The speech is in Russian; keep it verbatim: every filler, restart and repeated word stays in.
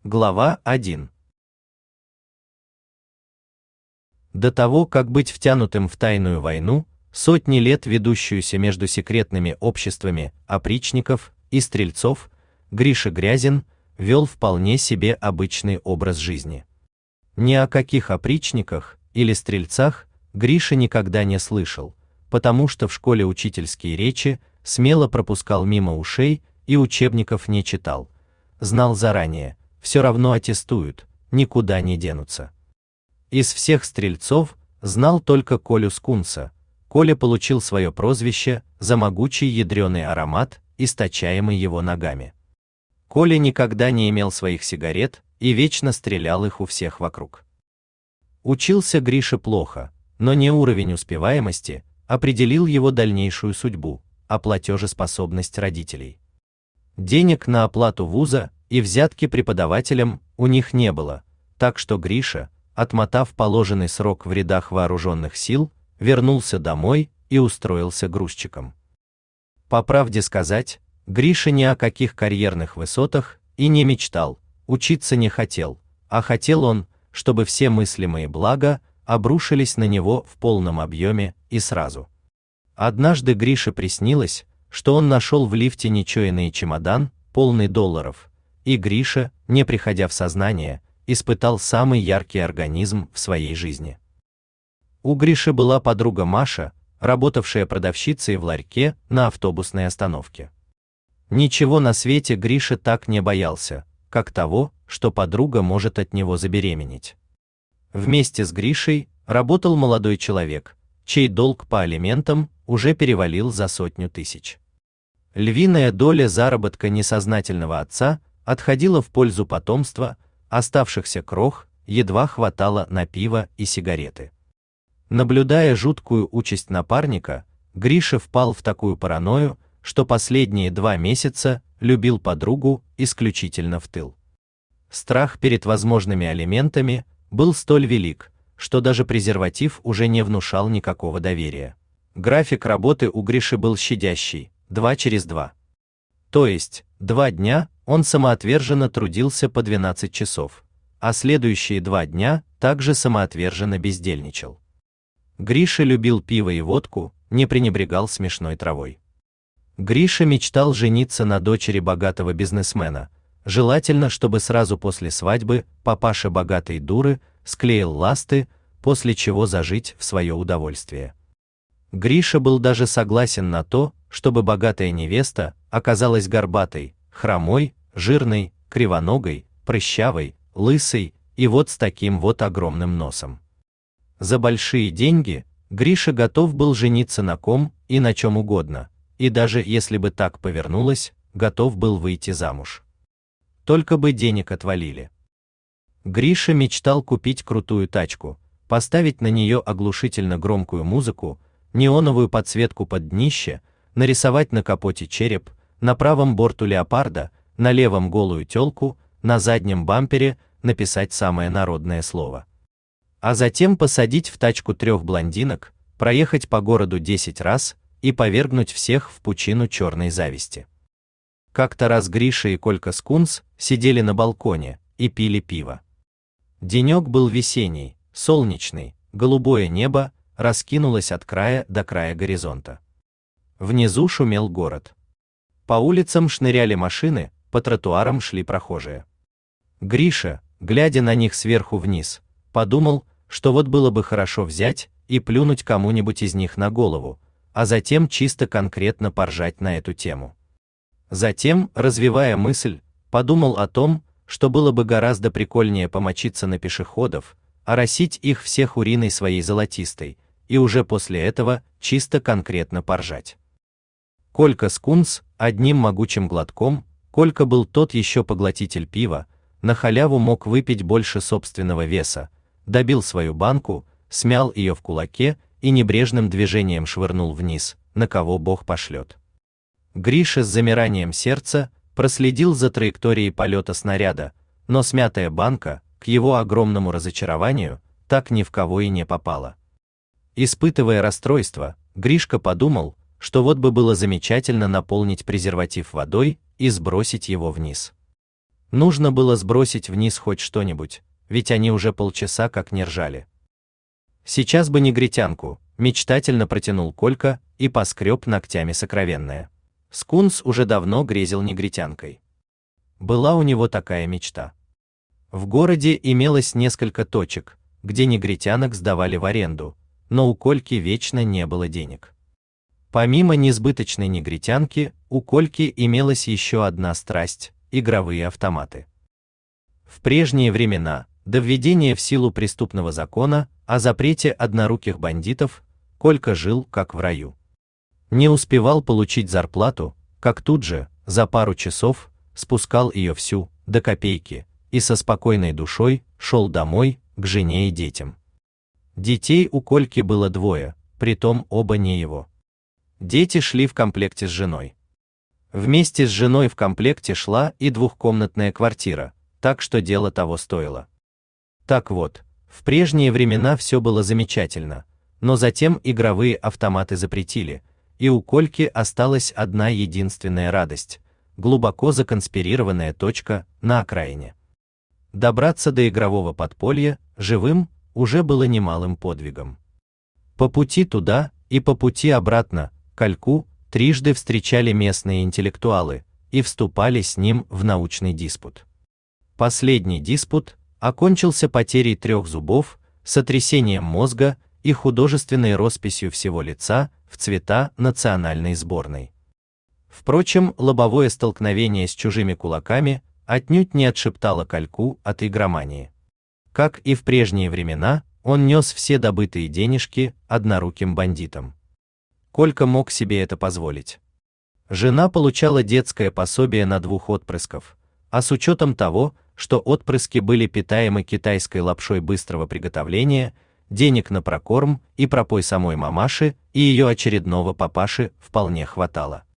Глава один. До того, как быть втянутым в тайную войну, сотни лет ведущуюся между секретными обществами опричников и стрельцов, Гриша Грязин вел вполне себе обычный образ жизни. Ни о каких опричниках или стрельцах Гриша никогда не слышал, потому что в школе учительские речи смело пропускал мимо ушей и учебников не читал. Знал заранее, все равно аттестуют, никуда не денутся. Из всех стрельцов знал только Колю Скунса. Коля получил свое прозвище за могучий ядреный аромат, источаемый его ногами. Коля никогда не имел своих сигарет и вечно стрелял их у всех вокруг. Учился Гриша плохо, но не уровень успеваемости определил его дальнейшую судьбу, а платежеспособность родителей. Денег на оплату вуза и взятки преподавателям у них не было, так что Гриша, отмотав положенный срок в рядах вооруженных сил, вернулся домой и устроился грузчиком. По правде сказать, Гриша ни о каких карьерных высотах и не мечтал, учиться не хотел, а хотел он, чтобы все мыслимые блага обрушились на него в полном объеме и сразу. Однажды Грише приснилось, что он нашел в лифте нечаянный чемодан, полный долларов, и Гриша, не приходя в сознание, испытал самый яркий оргазм в своей жизни. У Гриши была подруга Маша, работавшая продавщицей в ларьке на автобусной остановке. Ничего на свете Гриша так не боялся, как того, что подруга может от него забеременеть. Вместе с Гришей работал молодой человек, чей долг по алиментам уже перевалил за сотню тысяч. Львиная доля заработка несознательного отца отходила в пользу потомства, оставшихся крох едва хватало на пиво и сигареты. Наблюдая жуткую участь напарника, Гриша впал в такую паранойю, что последние два месяца любил подругу исключительно в тыл. Страх перед возможными алиментами был столь велик, что даже презерватив уже не внушал никакого доверия. График работы у Гриши был щадящий, два через два. То есть, два дня он самоотверженно трудился по двенадцать часов, а следующие два дня также самоотверженно бездельничал. Гриша любил пиво и водку, не пренебрегал смешной травой. Гриша мечтал жениться на дочери богатого бизнесмена, желательно, чтобы сразу после свадьбы папаша богатой дуры склеил ласты, после чего зажить в свое удовольствие. Гриша был даже согласен на то, чтобы богатая невеста оказалась горбатой, хромой, жирной, кривоногой, прыщавой, лысой и вот с таким вот огромным носом. За большие деньги Гриша готов был жениться на ком и на чем угодно, и даже если бы так повернулось, готов был выйти замуж. Только бы денег отвалили. Гриша мечтал купить крутую тачку, поставить на нее оглушительно громкую музыку, неоновую подсветку под днище, нарисовать на капоте череп, на правом борту леопарда, на левом голую тёлку, на заднем бампере написать самое народное слово. А затем посадить в тачку трех блондинок, проехать по городу десять раз и повергнуть всех в пучину черной зависти. Как-то раз Гриша и Колька Скунс сидели на балконе и пили пиво. Денек был весенний, солнечный, голубое небо раскинулось от края до края горизонта. Внизу шумел город. По улицам шныряли машины, по тротуарам шли прохожие. Гриша, глядя на них сверху вниз, подумал, что вот было бы хорошо взять и плюнуть кому-нибудь из них на голову, а затем чисто конкретно поржать на эту тему. Затем, развивая мысль, подумал о том, что было бы гораздо прикольнее помочиться на пешеходов, оросить их всех уриной своей золотистой, и уже после этого чисто конкретно поржать. Колька Скунс одним могучим глотком, Колька был тот еще поглотитель пива, на халяву мог выпить больше собственного веса, добил свою банку, смял ее в кулаке и небрежным движением швырнул вниз, на кого Бог пошлет. Гриша с замиранием сердца проследил за траекторией полета снаряда, но смятая банка, к его огромному разочарованию, так ни в кого и не попала. Испытывая расстройство, Гришка подумал, что вот бы было замечательно наполнить презерватив водой и сбросить его вниз. Нужно было сбросить вниз хоть что-нибудь, ведь они уже полчаса как не ржали. Сейчас бы негритянку, мечтательно протянул Колька и поскреб ногтями сокровенное. Скунс уже давно грезил негритянкой. Была у него такая мечта. В городе имелось несколько точек, где негритянок сдавали в аренду, но у Кольки вечно не было денег. Помимо несбыточной негритянки, у Кольки имелась еще одна страсть – игровые автоматы. В прежние времена, до введения в силу преступного закона о запрете одноруких бандитов, Колька жил как в раю. Не успевал получить зарплату, как тут же, за пару часов, спускал ее всю, до копейки, и со спокойной душой шел домой, к жене и детям. Детей у Кольки было двое, притом оба не его. Дети шли в комплекте с женой. Вместе с женой в комплекте шла и двухкомнатная квартира, так что дело того стоило. Так вот, в прежние времена все было замечательно, но затем игровые автоматы запретили, и у Кольки осталась одна единственная радость – глубоко законспирированная точка на окраине. Добраться до игрового подполья живым уже было немалым подвигом. По пути туда и по пути обратно Кольку трижды встречали местные интеллектуалы и вступали с ним в научный диспут. Последний диспут окончился потерей трех зубов, сотрясением мозга и художественной росписью всего лица в цвета национальной сборной. Впрочем, лобовое столкновение с чужими кулаками отнюдь не отшептало Кольку от игромании. Как и в прежние времена, он нес все добытые денежки одноруким бандитам. Колька мог себе это позволить. Жена получала детское пособие на двух отпрысков, а с учетом того, что отпрыски были питаемы китайской лапшой быстрого приготовления, денег на прокорм и пропой самой мамаши и ее очередного папаши вполне хватало.